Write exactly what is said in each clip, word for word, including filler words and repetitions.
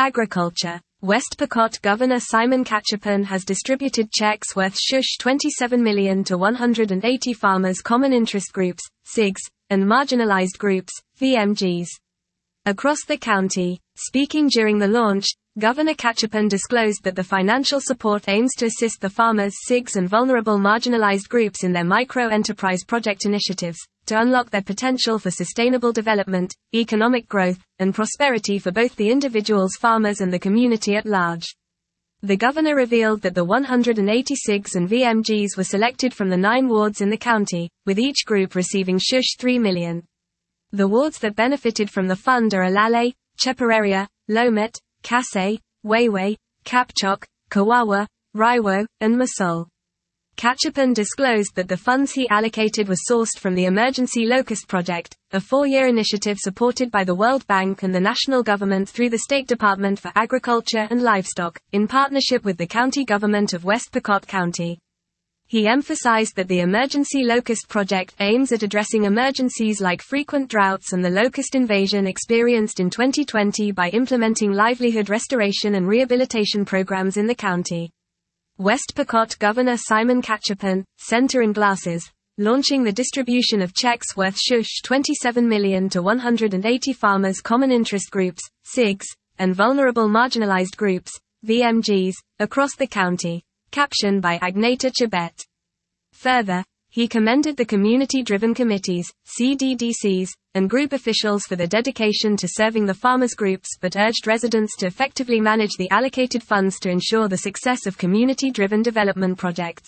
Agriculture. West Pokot Governor Simon Kachapan has distributed checks worth twenty-seven million dollars to one hundred eighty farmers' common interest groups, S I Gs, and marginalized groups, V M Gs. Across the county. Speaking during the launch, Governor Kachapan disclosed that the financial support aims to assist the farmers, S I Gs and vulnerable marginalized groups in their micro-enterprise project initiatives, to unlock their potential for sustainable development, economic growth, and prosperity for both the individuals farmers and the community at large. The governor revealed that the one hundred eighty S I Gs and V M Gs were selected from the nine wards in the county, with each group receiving three million dollars. The wards that benefited from the fund are Alale, Chepareria, Lomet, Kasay, Wayway, Kapchok, Kawawa, Raiwo, and Masol. Kachapan disclosed that the funds he allocated were sourced from the Emergency Locust Project, a four-year initiative supported by the World Bank and the national government through the State Department for Agriculture and Livestock, in partnership with the county government of West Pokot County. He emphasized that the Emergency Locust Project aims at addressing emergencies like frequent droughts and the locust invasion experienced in twenty twenty by implementing livelihood restoration and rehabilitation programs in the county. West Pokot Governor Simon Kachapan, Center in Glasses, launching the distribution of checks worth twenty-seven million dollars to one hundred eighty farmers' common interest groups, S I Gs, and vulnerable marginalized groups, V M Gs, across the county. Caption by Agneta Chibet. Further, he commended the community-driven committees, C D D Cs, and group officials for their dedication to serving the farmers' groups but urged residents to effectively manage the allocated funds to ensure the success of community-driven development projects.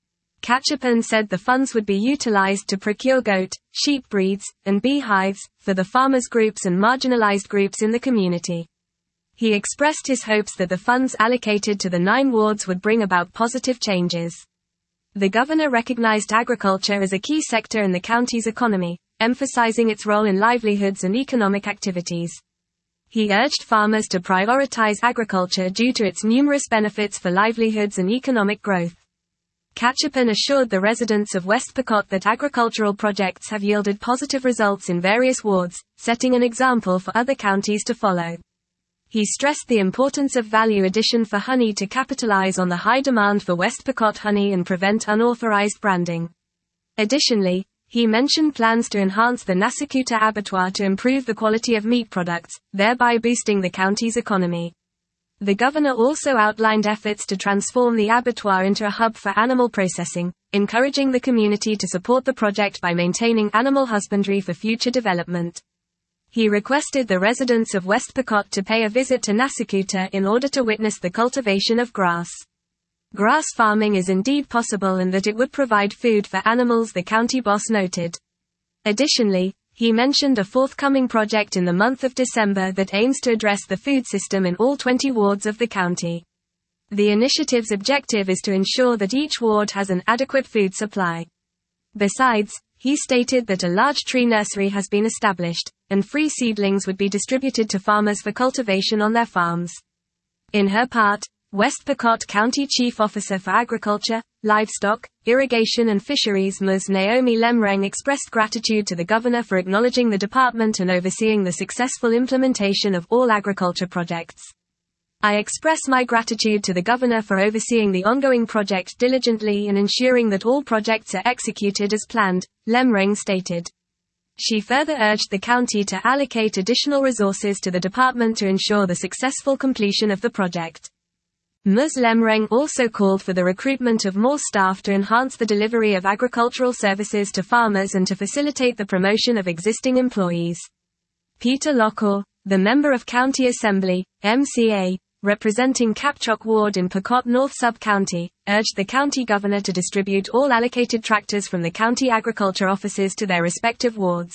Kachapan said the funds would be utilized to procure goat, sheep breeds, and beehives, for the farmers' groups and marginalized groups in the community. He expressed his hopes that the funds allocated to the nine wards would bring about positive changes. The governor recognized agriculture as a key sector in the county's economy, emphasizing its role in livelihoods and economic activities. He urged farmers to prioritize agriculture due to its numerous benefits for livelihoods and economic growth. Kachapan assured the residents of West Pokot that agricultural projects have yielded positive results in various wards, setting an example for other counties to follow. He stressed the importance of value addition for honey to capitalize on the high demand for West Pokot honey and prevent unauthorized branding. Additionally, he mentioned plans to enhance the Nasukuta abattoir to improve the quality of meat products, thereby boosting the county's economy. The governor also outlined efforts to transform the abattoir into a hub for animal processing, encouraging the community to support the project by maintaining animal husbandry for future development. He requested the residents of West Pokot to pay a visit to Nasukuta in order to witness the cultivation of grass. Grass farming is indeed possible and that it would provide food for animals, the county boss noted. Additionally, he mentioned a forthcoming project in the month of December that aims to address the food system in all twenty wards of the county. The initiative's objective is to ensure that each ward has an adequate food supply. Besides, he stated that a large tree nursery has been established, and free seedlings would be distributed to farmers for cultivation on their farms. In her part, West Pokot County Chief Officer for Agriculture, Livestock, Irrigation and Fisheries Ms Naomi Lemreng expressed gratitude to the governor for acknowledging the department and overseeing the successful implementation of all agriculture projects. I express my gratitude to the governor for overseeing the ongoing project diligently and ensuring that all projects are executed as planned, Lemreng stated. She further urged the county to allocate additional resources to the department to ensure the successful completion of the project. Ms Lemreng also called for the recruitment of more staff to enhance the delivery of agricultural services to farmers and to facilitate the promotion of existing employees. Peter Lockor, the member of County Assembly, M C A, representing Kapchok Ward in Pokot North Sub-County, urged the county governor to distribute all allocated tractors from the county agriculture offices to their respective wards.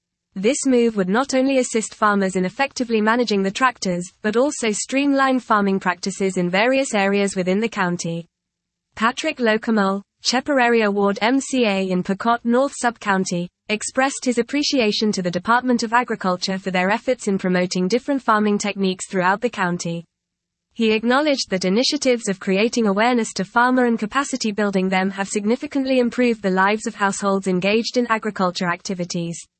This move would not only assist farmers in effectively managing the tractors, but also streamline farming practices in various areas within the county. Patrick Locamole, Chepareria Ward M C A in Pokot North Sub-County, expressed his appreciation to the Department of Agriculture for their efforts in promoting different farming techniques throughout the county. He acknowledged that initiatives of creating awareness to farmer and capacity building them have significantly improved the lives of households engaged in agriculture activities.